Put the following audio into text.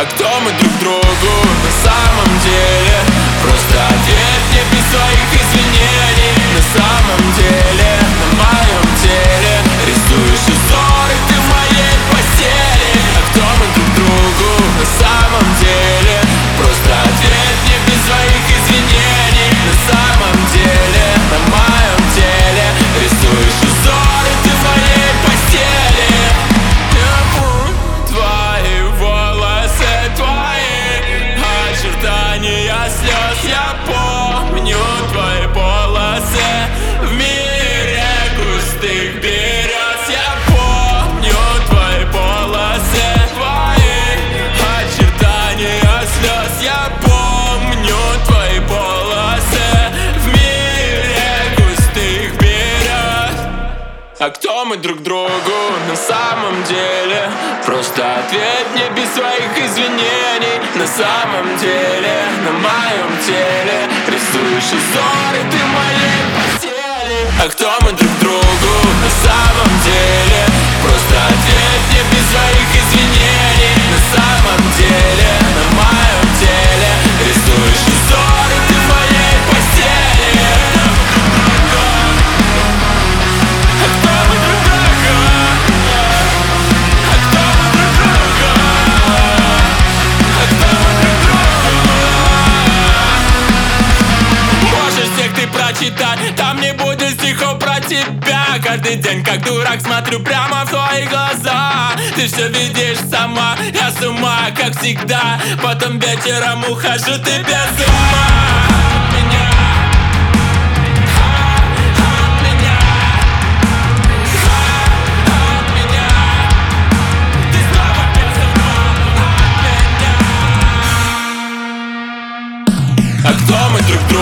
А кто мы друг другу на самом деле? Просто ответь мне без своих извинений. На самом деле, на моем теле рисуешь узоры ты в моей постели. А кто мы друг другу на самом деле? Просто ответь мне без своих извинений. На самом деле, на моем теле рисуешь узоры ты в моей постели. Я помню твои волосы, твои очертания слез. Я помню твои полосы в мире густых берез. Я помню твои полосы, твои очертания слез. Я помню твои полосы в мире густых берез. А кто мы друг другу на самом деле? Просто ответь мне без своих извинений. На самом деле, на моем теле рисуешь узоры ты в моей постели. А кто мы друг другу на самом деле? Просто ответь мне без своих извинений. На самом деле, на моем теле рисуешь узоры ты в моей постели. А кто мы друг друга? А кто мы друг друга? А кто мы друг друга? Можешь всех ты прочитать, там не будет стихов про тебя. Каждый день как дурак смотрю прямо в твои глаза. Ты все видишь сама, я с ума, как всегда. Потом вечером ухожу, ты без ума. А кто мы друг другу